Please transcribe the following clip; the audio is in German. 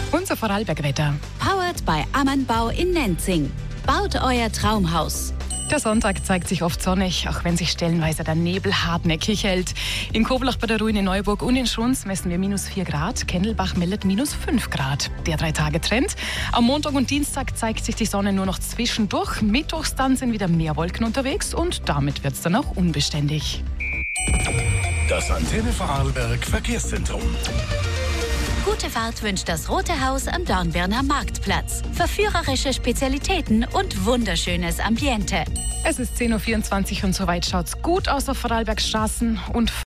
Unser Vorarlbergwetter. Powered by Ammanbau in Nenzing. Baut euer Traumhaus. Der Sonntag zeigt sich oft sonnig, auch wenn sich stellenweise der Nebel hartnäckig hält. In Koblach bei der Ruine Neuburg und in Schruns messen wir -4 Grad. Kendelbach meldet -5 Grad. Der 3-Tage-Trend. Am Montag und Dienstag zeigt sich die Sonne nur noch zwischendurch. Mittwochs dann sind wieder mehr Wolken unterwegs und damit wird es dann auch unbeständig. Das Antenne Vorarlberg Verkehrszentrum. Gute Fahrt wünscht das Rote Haus am Dornbirner Marktplatz. Verführerische Spezialitäten und wunderschönes Ambiente. Es ist 10:24 Uhr und soweit schaut's gut aus auf Vorarlbergs Straßen und